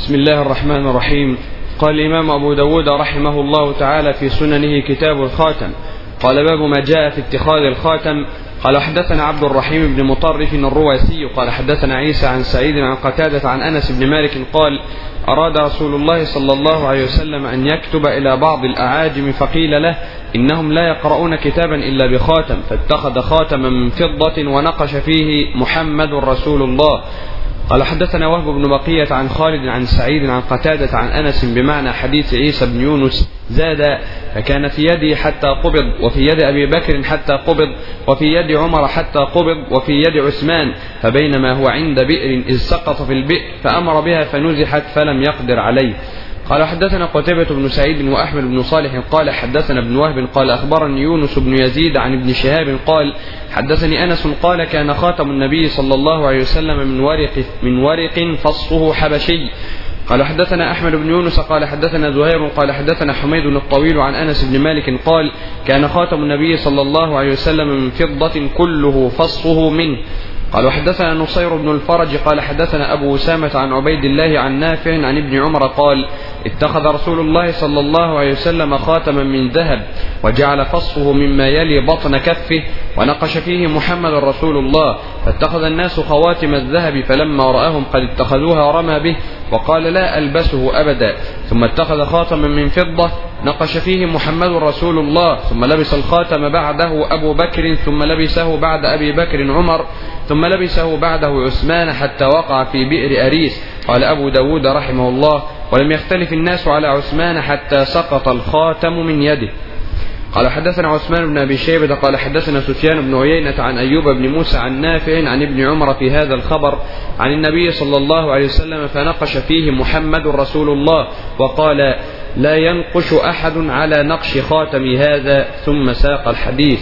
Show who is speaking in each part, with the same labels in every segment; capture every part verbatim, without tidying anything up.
Speaker 1: بسم الله الرحمن الرحيم. قال الإمام أبو داود رحمه الله تعالى في سننه كتاب الخاتم. قال باب ما جاء في اتخاذ الخاتم. قال حدثنا عبد الرحيم بن مطرف الرواسي قال حدثنا عيسى عن سعيد عن قتادة عن أنس بن مالك قال أراد رسول الله صلى الله عليه وسلم أن يكتب إلى بعض الأعاجم فقيل له إنهم لا يقرؤون كتابا إلا بخاتم، فاتخذ خاتما من فضة ونقش فيه محمد رسول الله. قال حدثنا وهب بن بقية عن خالد عن سعيد عن قتادة عن أنس بمعنى حديث عيسى بن يونس زاد فكان في يدي حتى قبض، وفي يد أبي بكر حتى قبض، وفي يد عمر حتى قبض، وفي يد عثمان، فبينما هو عند بئر إذ سقط في البئر فأمر بها فنزحت فلم يقدر عليه. قال حدثنا قتيبة بن سعيد وأحمد بن صالح قال حدثنا ابن وهب قال أخبرني يونس بن يزيد عن ابن شهاب قال حدثني أنس قال كان خاتم النبي صلى الله عليه وسلم من ورق من ورق فصه حبشي. قال حدثنا أحمد بن يونس قال حدثنا زهير قال حدثنا حميد الطويل عن أنس بن مالك قال كان خاتم النبي صلى الله عليه وسلم من فضة كله فصه منه. قال وحدثنا نصير بن الفرج قال حدثنا أبو أسامة عن عبيد الله عن نافع عن ابن عمر قال اتخذ رسول الله صلى الله عليه وسلم خاتما من ذهب وجعل فصه مما يلي بطن كفه ونقش فيه محمد رسول الله، فاتخذ الناس خواتم الذهب فلما رآهم قد اتخذوها رمى به وقال لا ألبسه أبدا، ثم اتخذ خاتما من فضة نقش فيه محمد رسول الله، ثم لبس الخاتم بعده أبو بكر، ثم لبسه بعد أبي بكر عمر، ثم لبسه بعده عثمان حتى وقع في بئر أريس. قال أبو داود رحمه الله ولم يختلف الناس على عثمان حتى سقط الخاتم من يده. قال حدثنا عثمان بن أبي شيبة قال حدثنا سفيان بن عيينة عن أيوب بن موسى عن نافع عن ابن عمر في هذا الخبر عن النبي صلى الله عليه وسلم فنقش فيه محمد رسول الله وقال لا ينقش أحد على نقش خاتم هذا، ثم ساق الحديث.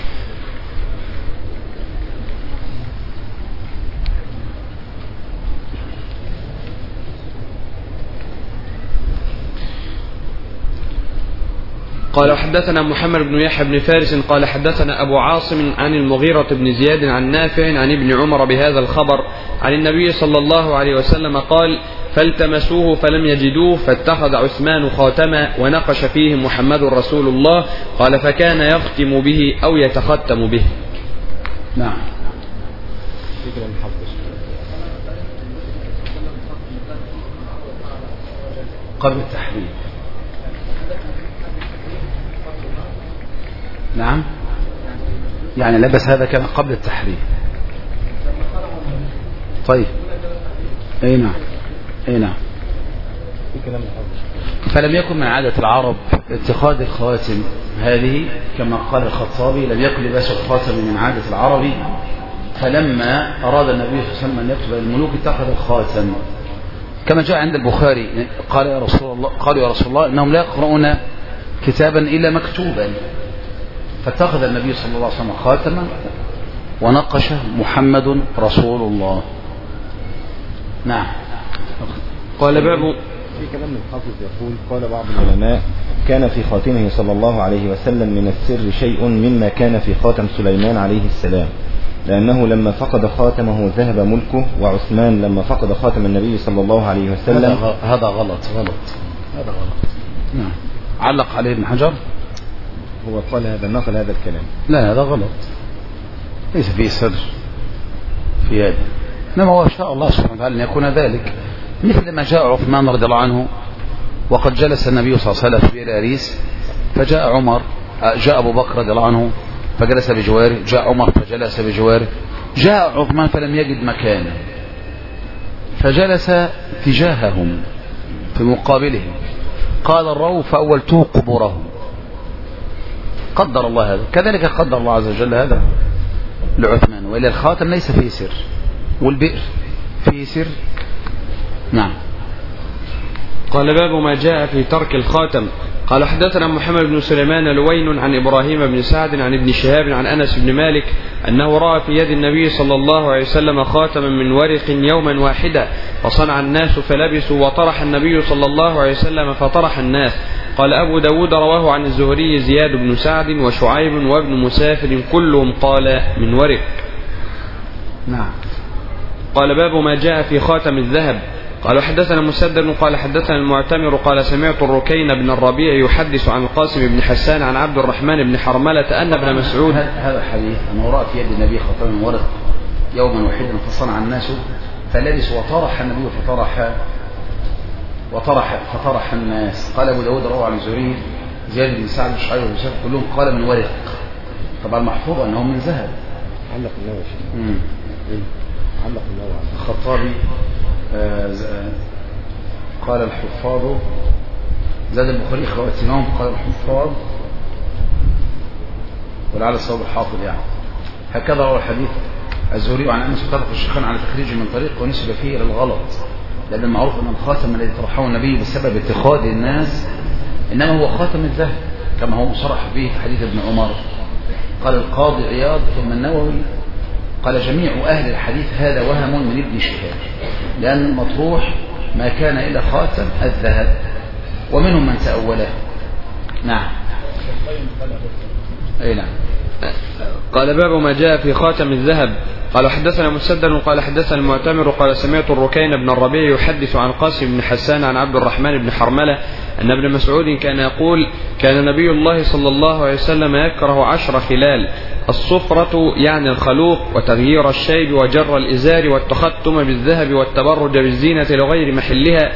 Speaker 1: قال حدثنا محمد بن يحيى بن فارس قال حدثنا أبو عاصم عن المغيرة بن زياد عن نافع عن ابن عمر بهذا الخبر عن النبي صلى الله عليه وسلم قال فالتمسوه فلم يجدوه فاتخذ عثمان خاتما ونقش فيه محمد رسول الله. قال فكان يختم به أو يتختم به.
Speaker 2: نعم. قبل التحريم. نعم، يعني لبس هذا كان قبل التحريم. طيب اي نعم اي نعم. فلم يكن من عادة العرب اتخاذ الخواتم هذه كما قال الخطابي لم يكن لباس الخاتم من عادة العرب، فلما أراد النبي صلى الله عليه وسلم أن يكتب الملوك اتخذ الخاتم كما جاء عند البخاري قال يا رسول الله قالوا يا رسول الله إنهم لا يقرؤون كتابا إلا مكتوبا، فاتخذ النبي صلى الله عليه وسلم خاتما ونقش محمد رسول الله. نعم.
Speaker 3: قال باب في كلام الحافظ يقول قال بعض العلماء كان في خاتمه صلى الله عليه وسلم من السر شيء مما كان في خاتم سليمان عليه السلام، لأنه لما فقد خاتمه ذهب ملكه، وعثمان لما فقد خاتم النبي صلى الله عليه وسلم.
Speaker 2: هذا غلط غلط هذا غلط. نعم. علق عليه ابن حجر
Speaker 3: هو قال هذا نقل هذا الكلام.
Speaker 2: لا هذا غلط، ليس فيه سر في هذا، إنما هو شاء الله سبحانه وتعالى أن يكون ذلك، مثل ما جاء عثمان رضي الله عنه وقد جلس النبي صلى الله عليه وسلم في بئر أريس فجاء عمر جاء أبو بكر رضي الله عنه فجلس بجواره، جاء عمر فجلس بجواره، جاء عثمان فلم يجد مكانا فجلس تجاههم في مقابلهم، قال الروا فأولتوه قبورهم. قدر الله هذا، كذلك قدر الله عز وجل هذا لعثمان، وإلا الخاتم ليس فيه سر والبئر فيه سر. نعم.
Speaker 1: قال باب ما جاء في ترك الخاتم. قال حدثنا محمد بن سليمان لوين عن إبراهيم بن سعد عن ابن شهاب عن أنس بن مالك أنه رأى في يد النبي صلى الله عليه وسلم خاتما من ورق يوما واحدا فصنع الناس فلبسوا وطرح النبي صلى الله عليه وسلم فطرح الناس. قال أبو داود رواه عن الزهري زياد بن سعد وشعيب وابن مسافر كلهم قال من ورق.
Speaker 2: نعم.
Speaker 1: قال باب ما جاء في خاتم الذهب. قال حدثنا مسدد قال حدثنا المعتمر قال سمعت الركين بن الربيع يحدث عن القاسم بن حسان عن عبد الرحمن بن حرملة أن ابن مسعود.
Speaker 2: هذا الحديث أنه رأى في يد النبي خاتم ورق يوما وحيدا فصنع الناس فلبس وطرح النبي فطرح وطرح فطرح الناس. قال أبو داود روى عن الزهري زياد بن سعد الشعير بن سعد كلهم قال من ورق. طبعا محفوظ أنه من ذهب.
Speaker 3: علق النووي علق النووي
Speaker 2: الخطابي آه قال الحفاظ زاد البخاري خواتمهم قال الحفاظ ولعل الصواب الحافظ يعني. هكذا روى الحديث الزهري عن أنس اتفق الشيخان على تخريجه من طريق ونسب فيه إلى الغلط، لأن المعروف أن الخاتم الذي طرحه النبي بسبب اتخاذ الناس إنما هو خاتم الذهب كما هو صرح به في حديث ابن عمر. قال القاضي عياض ثم النووي قال جميع أهل الحديث هذا وهم من ابن شهاب، لأن المطروح ما كان إلى خاتم الذهب ومنهم من تأوله. نعم. أي نعم.
Speaker 1: قال باب ما جاء في خاتم الذهب. قال حدثنا مسدد قال حدثنا المعتمر قال سمعت الركين بن الربيع يحدث عن قاسم بن حسان عن عبد الرحمن بن حرملة أن ابن مسعود كان يقول كان نبي الله صلى الله عليه وسلم يكره عشر خلال: الصفرة يعني الخلوق، وتغيير الشيب، وجر الإزار، والتختم بالذهب، والتبرج بالزينة لغير محلها،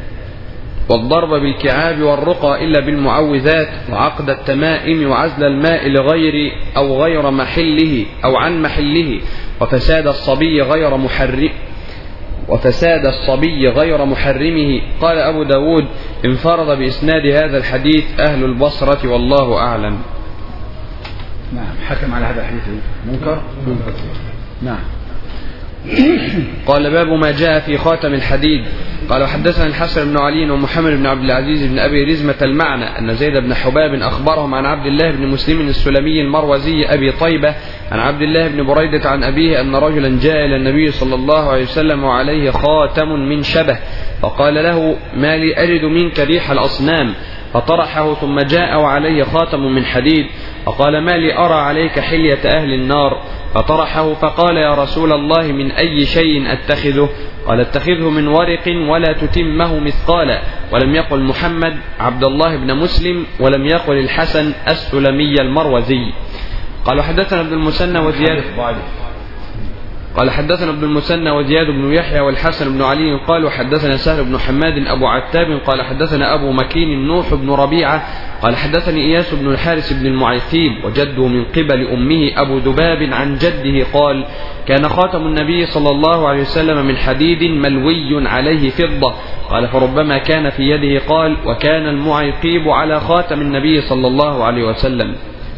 Speaker 1: والضرب بالكعاب، والرقى إلا بالمعوذات، وعقد التمائم، وعزل الماء لغير أو غير محله أو عن محله، وفساد الصبي غير محرم وفساد الصبي غير محرمه. قال أبو داود انفرد بإسناد هذا الحديث أهل البصرة والله أعلم.
Speaker 2: نعم. حكم على هذا الحديث منكر. نعم.
Speaker 1: قال باب ما جاء في خاتم الحديد. قال حدثنا الحسن بن علي ومحمد بن عبد العزيز بن أبي رزمة المعنى أن زيد بن حباب أخبرهم عن عبد الله بن مسلم السلمي المروزي أبي طيبة عن عبد الله بن بريدة عن أبيه أن رجلا جاء إلى النبي صلى الله عليه وسلم وعليه خاتم من شبه، فقال له: ما لي أجد منك ريح الأصنام؟ فطرحه ثم جاء وعليه خاتم من حديد، فقال: ما لي أرى عليك حلية أهل النار؟ فطرحه فقال: يا رسول الله من أي شيء أتخذه؟ قال: اتخذه من ورق ولا تتمه مثقالا. ولم يقل محمد عبد الله بن مسلم، ولم يقل الحسن السلمي المروزي. قال حدثنا ابن المثنى وزياد قال حدثنا ابن المثنى وزياد بن يحيى والحسن بن علي قال حدثنا سهل بن حماد أبو عتاب قال حدثنا أبو مكين نوح بن ربيعة قال حدثني إياس بن الحارث بن المعيقيب وجده من قبل أمه أبو ذباب عن جده قال: كان خاتم النبي صلى الله عليه وسلم من حديد ملوي عليه فضة. قال: فربما كان في يده. قال: وكان المعيقيب على خاتم النبي صلى الله عليه وسلم.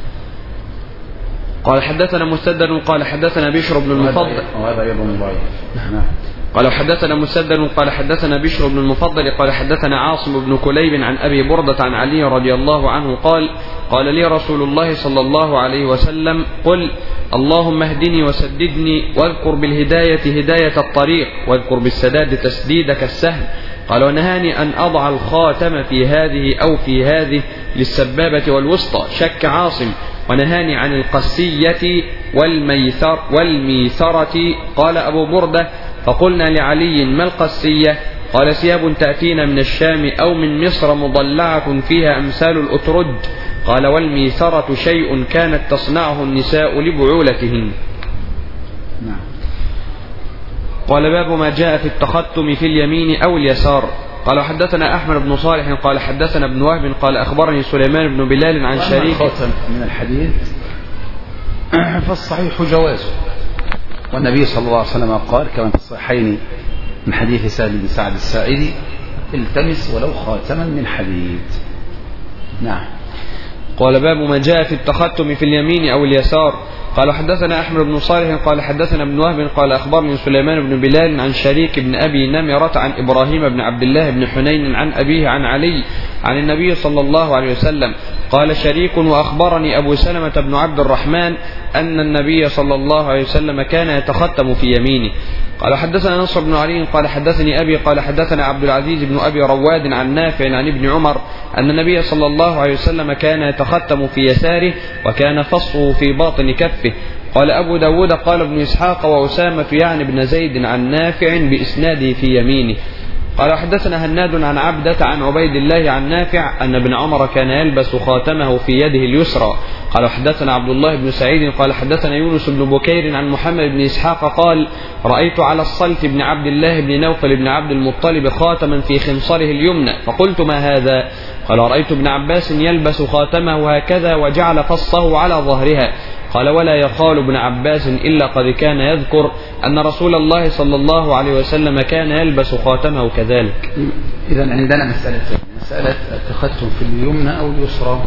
Speaker 1: قال حدثنا مسدد قال حدثنا بشر بن المفضل
Speaker 2: وهذا أيضا ضعيف.
Speaker 1: قال حدثنا مسدد قال حدثنا بشر بن المفضل قال حدثنا عاصم بن كليب عن أبي بردة عن علي رضي الله عنه قال: قال لي رسول الله صلى الله عليه وسلم: قل اللهم اهدني وسددني، واذكر بالهداية هداية الطريق، واذكر بالسداد تسديدك السهل. قال: ونهاني أن أضع الخاتم في هذه أو في هذه للسبابة والوسطى. شك عاصم: ونهاني عن القسية والميثر والميثرة. قال أبو بردة: فقلنا لعلي: ما القسية؟ قال: ثياب تأتينا من الشام أو من مصر مضلعة فيها أمثال الأترج. قال: والميثرة شيء كانت تصنعه النساء لبعولتهن.
Speaker 2: نعم.
Speaker 1: قال: باب ما جاء في التختم في اليمين أو اليسار. قال: حدثنا أحمد بن صالح قال حدثنا ابن وهب قال أخبرني سليمان بن بلال عن شريك.
Speaker 2: خاتم من الحديد فالصحيح جوازه، والنبي صلى الله عليه وسلم قال كما في الصحيحين من حديث سهل بن سعد الساعدي: التمس ولو خاتما من حديد. نعم.
Speaker 1: قال: باب ما جاء في التختم في اليمين أو اليسار. قال: حدثنا أحمد بن صالح قال حدثنا ابن وهب قال أخبرني سليمان بن بلال عن شريك بن أبي نمرة عن إبراهيم بن عبد الله بن حنين عن أبيه عن علي عن النبي صلى الله عليه وسلم. قال شريك: وأخبرني أبو سلمة بن عبد الرحمن أن النبي صلى الله عليه وسلم كان يتختم في يمينه. قال: حدثنا نصر بن علي قال حدثني أبي قال حدثنا عبد العزيز بن أبي رواد عن نافع عن ابن عمر أن النبي صلى الله عليه وسلم كان يتختم في يساره وكان فصه في باطن كفه. قال أبو داود: قال ابن إسحاق وأسامة يعني بن زيد عن نافع بإسناده في يمينه. قال حدثنا هناد عن عبدة عن عبيد الله عن نافع أن ابن عمر كان يلبس خاتمه في يده اليسرى. قال حدثنا عبد الله بن سعيد قال حدثنا يونس بن بكير عن محمد بن إسحاق قال رأيت على الصلت بن عبد الله بن نوفل بن عبد المطلب خاتما في خنصره اليمنى فقلت ما هذا؟ قال رأيت ابن عباس يلبس خاتمه هكذا وجعل فصه على ظهرها. قال ولا يقال ابن عباس إلا قد كان يذكر أن رسول الله صلى الله عليه وسلم كان يلبس خاتمه كذلك.
Speaker 2: إذن عندنا مسألة مسألة التختم في اليمنى أو اليسرى،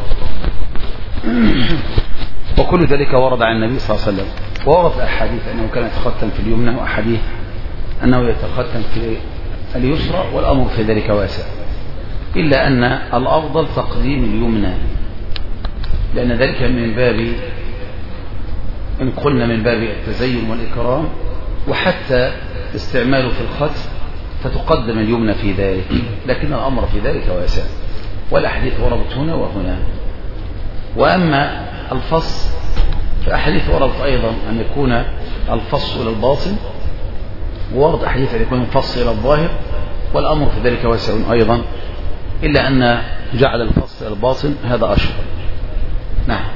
Speaker 2: وكل ذلك ورد عن النبي صلى الله عليه وسلم، وورد أحاديث أنه كان يتختم في اليمنى وأحاديث أنه يتختم في اليسرى، والأمر في ذلك واسع، إلا أن الأفضل تقديم اليمنى، لأن ذلك من باب إن قلنا من باب التزين والإكرام، وحتى استعماله في الختم فتقدم اليمنى في ذلك، لكن الأمر في ذلك واسع، والأحاديث وردت هنا وهنا. وأما الفص فأحاديث وردت أيضا أن يكون الفص إلى الباطن، وورد أحاديث أن يكون الفص إلى الظاهر، والأمر في ذلك واسع أيضا، إلا أن جعل الفص إلى الباطن هذا أشهر. نعم.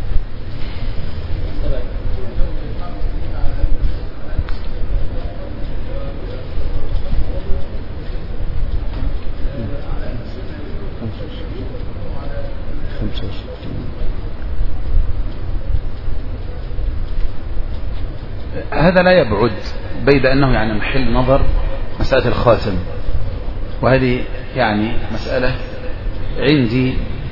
Speaker 2: هذا لا يبعد، بيد أنه يعني محل نظر مسألة الخاتم، وهذه يعني مسألة عندي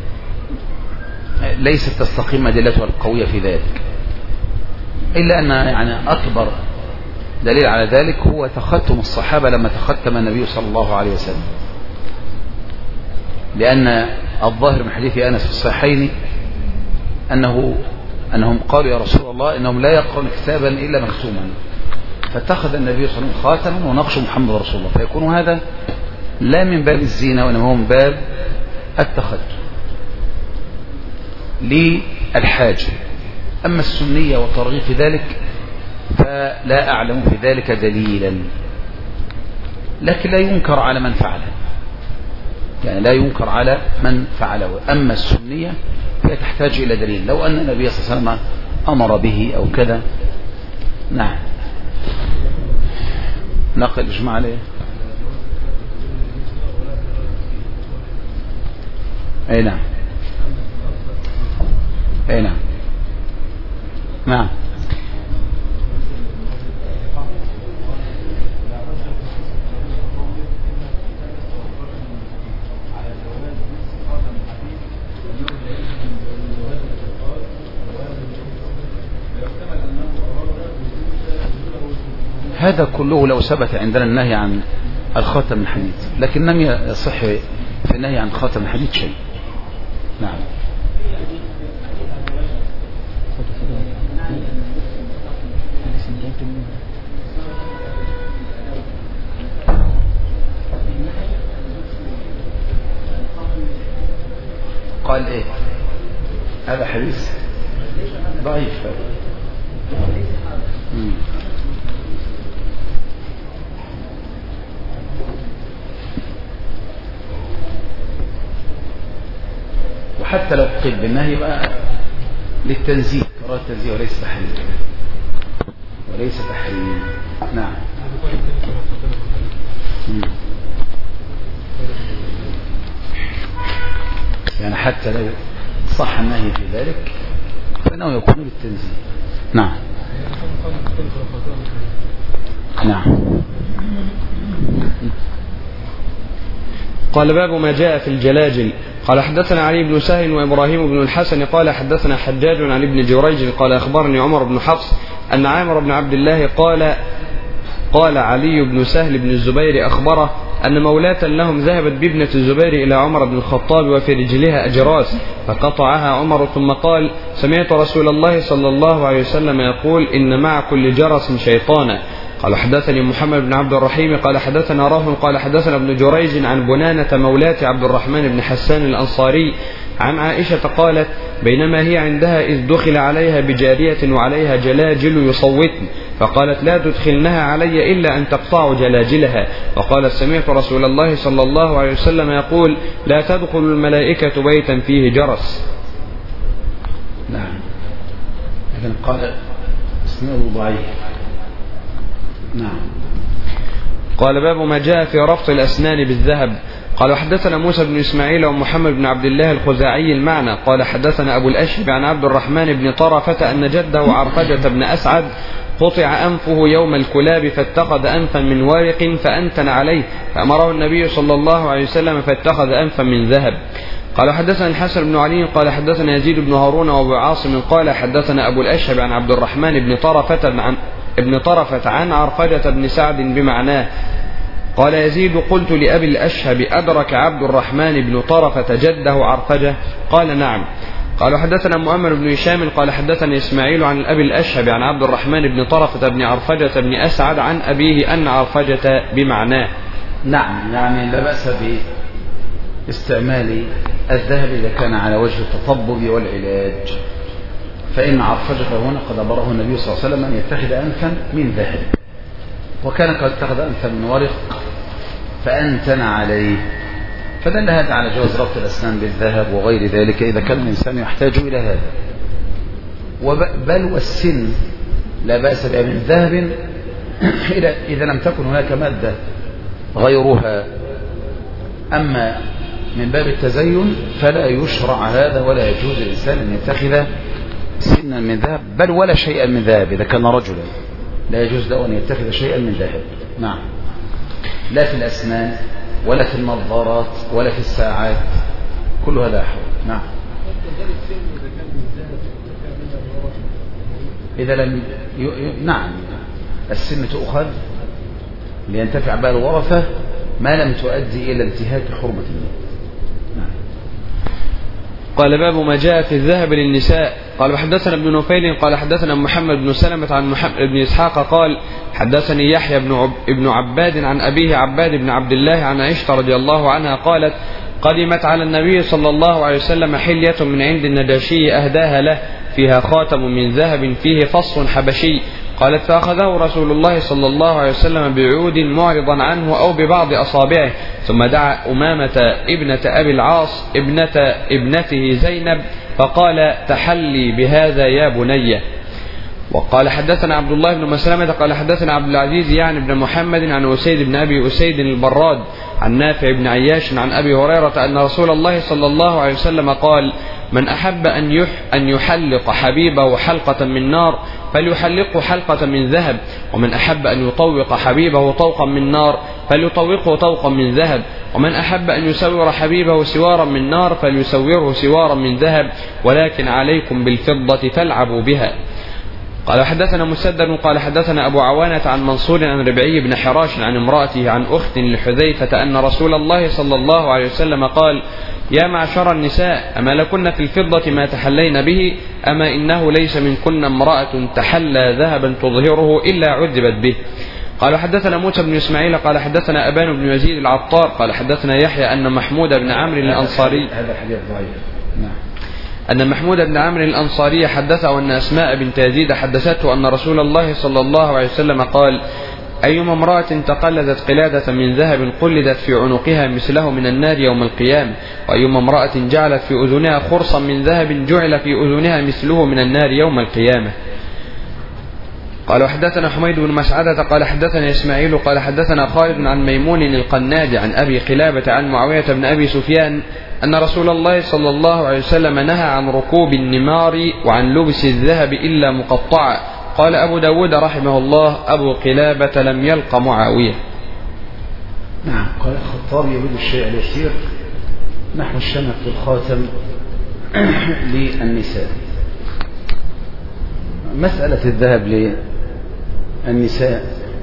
Speaker 2: ليست تستقيم أدلتها القوية في ذلك، إلا أن يعني أكبر دليل على ذلك هو تختم الصحابة لما تختم النبي صلى الله عليه وسلم، لأن الظاهر من حديث أنس في الصحيحين أنه أنهم قالوا يا رسول الله إنهم لا يقرؤون كتابا إلا مختوما، فاتخذ النبي صلى الله عليه وسلم خاتما ونقش محمد رسول الله، فيكون هذا لا من باب الزينة وإنما هو من باب التختم للحاجة. أما السنية والترغيب في ذلك فلا أعلم في ذلك دليلا، لكن لا ينكر على من فعله، يعني لا ينكر على من فعله. أما السنية فهي تحتاج إلى دليل، لو أن النبي صلى الله عليه وسلم أمر به أو كذا. نعم. نقل إجماع عليه. أي نعم. أي نعم. نعم. هذا كله لو ثبت عندنا النهي عن الخاتم الحديد، لكن لم يصح في النهي عن خاتم الحديد شيء. نعم. قال ايه هذا حديث ضعيف. مم. وحتى لو قيل بالنهي يبقى للتنزيه، قراءة التنزيه وليس تحريم، وليس تحريم. نعم. يعني حتى لو صح النهي في ذلك فإنه يكون للتنزيه. نعم. نعم.
Speaker 1: قال باب ما جاء في الجلاجل. قال حدثنا علي بن سهل وإبراهيم بن الحسن قال حدثنا حجاج عن ابن جريج قال أخبرني عمر بن حفص أن عامر بن عبد الله قال قال علي بن سهل بن الزبير أخبره أن مولاة لهم ذهبت بابنة الزبير إلى عمر بن الخطاب وفي رجلها أجراس فقطعها عمر ثم قال سمعت رسول الله صلى الله عليه وسلم يقول إن مع كل جرس شيطانا. قال حدثني محمد بن عبد الرحيم قال حدثنا راه قال حدثنا ابن جريج عن بنانة مولاة عبد الرحمن بن حسان الأنصاري عن عائشة قالت بينما هي عندها إذ دخل عليها بجارية وعليها جلاجل يصوتن فقالت لا تدخلنها علي إلا أن تقطعوا جلاجلها. وقالت سمعت رسول الله صلى الله عليه وسلم يقول لا تدخل الملائكة بيتا فيه جرس.
Speaker 2: نعم. إذن قال اسمه ضعيف. نعم.
Speaker 1: قال باب ما جاء في ربط الأسنان بالذهب. قال حدثنا موسى بن إسماعيل ومحمد بن عبد الله الخزاعي المعنى قال حدثنا أبو الأشهب عن عبد الرحمن بن طرفة أن جده عرفجة بن أسعد قطع أنفه يوم الكلاب فاتخذ أنفا من وارق فأنتن عليه فأمره النبي صلى الله عليه وسلم فاتخذ أنفا من ذهب. قال حدثنا الحسن بن علي قال حدثنا يزيد بن هارون وابو عاصم قال حدثنا أبو الأشهب عن عبد الرحمن بن طرفة عن ابن طرفة عن عرفجة بن سعد بمعناه. قال يزيد قلت لأبي الأشهب أدرك عبد الرحمن بن طرفة جده عرفجة؟ قال نعم. قال حدثنا مؤمر بن هشام قال حدثني إسماعيل عن أبي الأشهب عن عبد الرحمن بن طرفة بن عرفجة بن أسعد عن أبيه أن عرفجة بمعناه.
Speaker 2: نعم، يعني لا بأس باستعمال الذهب إذا كان على وجه التطبب والعلاج، فإن عرفجة هنا قد أمره النبي صلى الله عليه وسلم أن يتخذ أنفا من ذهب، وكان قد اتخذ أنفا من ورق فأنتن عليه، فدل هذا على جواز ربط الأسنان بالذهب وغير ذلك إذا كان الإنسان يحتاج إلى هذا. بل والسن لا بأس بها من ذهب إذا لم تكن هناك مادة غيرها. أما من باب التزين فلا يشرع هذا ولا يجوز الإنسان أن يتخذ سنا من ذهب بل ولا شيئا من ذهب. إذا كان رجلا لا يجوز له أن يتخذ شيئا من ذهب. نعم، لا في الأسنان ولا في النظارات ولا في الساعات، كل هذا حرام. نعم. إذا لم ي... ي... نعم، السن تؤخذ لينتفع بها الورثة ما لم تؤدي إلى انتهاك حرمة الله. نعم.
Speaker 1: قال باب ما جاء في الذهب للنساء. قال حدثنا ابن نفيل قال حدثنا محمد بن سلمة عن محمد بن إسحاق قال حدثني يحيى بن عب ابن عباد عن أبيه عباد بن عبد الله عن عائشة رضي الله عنها قالت قدمت على النبي صلى الله عليه وسلم حلية من عند النجاشي أهداها له فيها خاتم من ذهب فيه فص حبشي. قالت فأخذه رسول الله صلى الله عليه وسلم بعود معرضا عنه أو ببعض أصابعه، ثم دعا أمامة ابنة أبي العاص ابنة ابنته زينب فقال تحلي بهذا يا بني. وقال حدثنا عبد الله بن مسلمة قال حدثنا عبد العزيز يعني بن محمد عن أسيد بن أبي أسيد البراد عن نافع بن عياش عن أبي هريرة أن رسول الله صلى الله عليه وسلم قال من أحب أن, يح أن يحلق حبيبه حلقة من نار فليحلقه حلقة من ذهب، ومن أحب أن يطوق حبيبه طوقا من نار فليطوقه طوقا من ذهب، ومن أحب أن يسور حبيبه سوارا من نار فليسوره سوارا من ذهب، ولكن عليكم بالفضة فالعبوا بها. قال حدثنا مسدد قال حدثنا أبو عوانة عن منصور عن ربعي بن حراش عن امرأته عن أخت لحذيفة أن رسول الله صلى الله عليه وسلم قال يا معشر النساء أما لكن في الفضة ما تحلين به، أما إنه ليس منكن امرأة تحلى ذهبا تظهره إلا عذبت به. قال حدثنا موسى بن إسماعيل قال حدثنا أبان بن يزيد العطار قال حدثنا يحيى أن محمود بن عمرو الأنصاري
Speaker 2: هذا حديث ضعيف. نعم.
Speaker 1: أن محمود بن عمرو الأنصاري حدثه أن أسماء بنت يزيد حدثته أن رسول الله صلى الله عليه وسلم قال أيما امرأة تقلدت قلادة من ذهب قلدت في عنقها مثله من النار يوم القيامة، وأيما امرأة جعلت في أذنها خرصا من ذهب جعل في أذنها مثله من النار يوم القيامة. قال حدثنا حميد بن مسعدة قال حدثنا إسماعيل قال حدثنا خالد عن ميمون القناد عن أبي قلابة عن معاوية بن أبي سفيان أن رسول الله صلى الله عليه وسلم نهى عن ركوب النمار وعن لبس الذهب إلا مقطعا. قال أبو داود رحمه الله أبو قلابة لم يلق معاوية.
Speaker 2: نعم. قال الخطاب يريد الشيء اليسير نحو الشمع في الخاتم للنساء. مسألة الذهب للنساء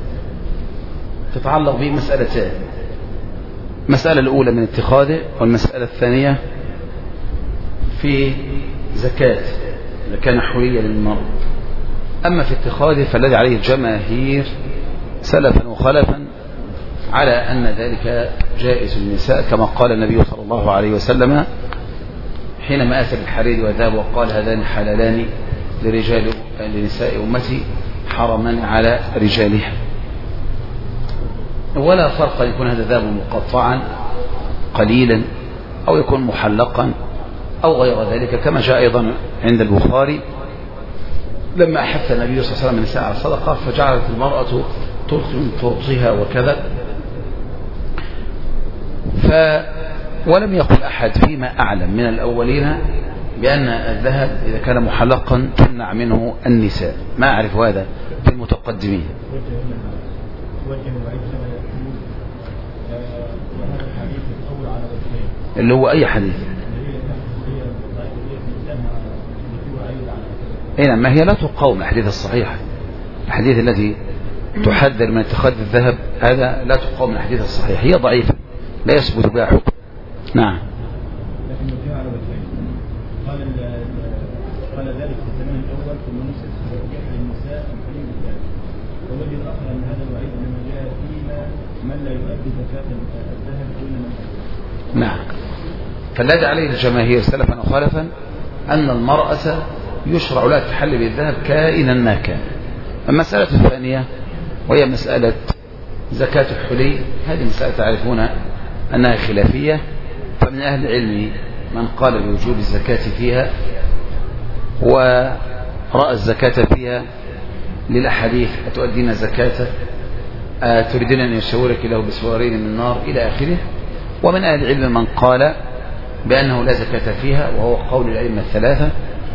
Speaker 2: تتعلق بمسألتين، المسألة الأولى من اتخاذه، والمسألة الثانية في زكاة إذا كان حرية للمرء. أما في اتخاذه فالذي عليه الجماهير سلفا وخلفا على أن ذلك جائز للنساء كما قال النبي صلى الله عليه وسلم حينما أتى بالحرير والذهب وقال هذان حلالان لرجال لنساء أمتي حرمان على رجالها. ولا فرق أن يكون هذا الذهب مقطعا قليلا أو يكون محلقا أو غير ذلك، كما جاء أيضا عند البخاري لما أحث النبي صلى الله عليه وسلم النساء على الصدقة فجعلت المرأة تلقي من طرقها وكذا. ف ولم يقل أحد فيما أعلم من الأولين بأن الذهب إذا كان محلقا تمنع منه النساء، ما أعرف هذا في المتقدمين. اللي هو أي حديث؟ إيه ما هي لا تقاوم الحديث الصحيح، الحديث الذي تحذر من اتخاذ الذهب هذا لا تقاوم الحديث الصحيح، هي ضعيفة لا يثبت بها حكم. نعم.
Speaker 4: لكن وجهها على وجهين. قال قال ذلك في الزمان الأول ثم نسخ وجه للنساء الحليم الثاني. والوجه الآخر أن هذا الوعيد إنما جاء فيما من لا يؤدي زكاة الذهب دون من.
Speaker 2: نعم. فالذي عليه الجماهير سلفا وخلفا أن المرأة يشرع لها التحلي بالذهب كائنا ما كان. المسألة الثانية وهي مسألة زكاة الحلي، هذه مسألة تعرفون أنها خلافية، فمن أهل العلم من قال بوجوب الزكاة فيها ورأى الزكاة فيها للأحاديث أتؤدين زكاة تريدين أن يشاورك له بسوارين من النار إلى آخره، ومن أهل العلم من قال بأنه لا زكاة فيها، وهو قول الأئمة الثلاثة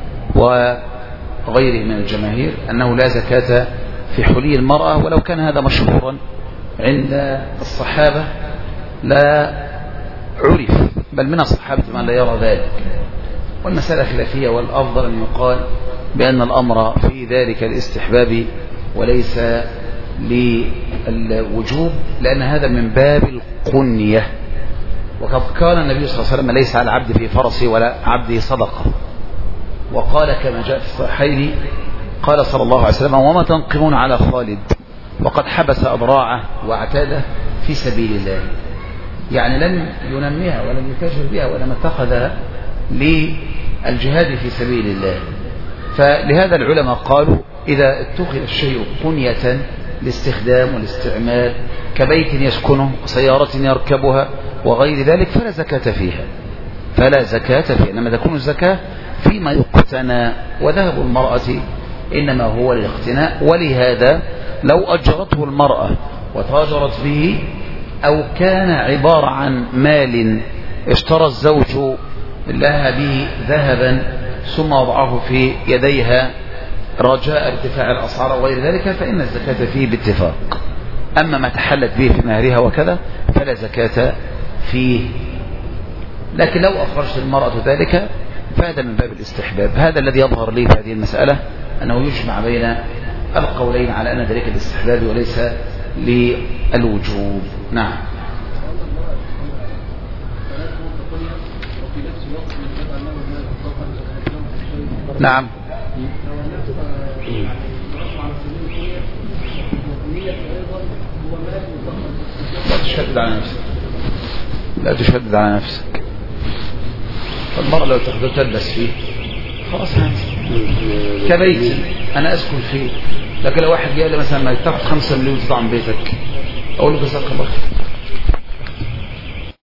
Speaker 2: وغيره من الجماهير أنه لا زكاة في حلي المرأة، ولو كان هذا مشهورا عند الصحابة لا عرف، بل من الصحابة من لا يرى ذلك. والمسألة خلافية، والأفضل أن يقال بأن الأمر في ذلك الاستحباب وليس للوجوب، لأن هذا من باب القنية. وقد كان النبي صلى الله عليه وسلم ليس على العبد في فرسه ولا عبده صدقة، وقال كما جاء في الصحيحين قال صلى الله عليه وسلم وما تنقمون على خالد وقد حبس أضراعه واعتاده في سبيل الله، يعني لم ينميها ولم يتاجر بها ولم اتخذها للجهاد في سبيل الله. فلهذا العلماء قالوا إذا اتخذ الشيء قنية لاستخدام والاستعمال كبيت يسكنه وسيارة يركبها وغير ذلك فلا زكاة فيها، فلا زكاة فيها، إنما تكون الزكاة فيما يقتنى، وذهب المرأة إنما هو للاقتناء. ولهذا لو أجرته المرأة وتاجرت به أو كان عبارة عن مال اشترى الزوج لها به ذهبا ثم وضعه في يديها رجاء ارتفاع الأسعار وغير ذلك فإن الزكاة فيه باتفاق. أما ما تحلت به في مهرها وكذا فلا زكاة فيه. لكن لو أخرجت المرأة ذلك فهذا من باب الاستحباب. هذا الذي يظهر لي في هذه المسألة أنه يجمع بين القولين على أن ذلك الاستحباب وليس للوجوب. نعم. نعم. لا تشدد على نفسك، لا تشدد على نفسك. فالمرأة لو تقدر تلبس فيه خلاص كبيت أنا أسكن فيه، لكن لو واحد قال لي مثلا ما تاخذ خمسة مليون تطعم بيتك أقول له جزاك الله خير.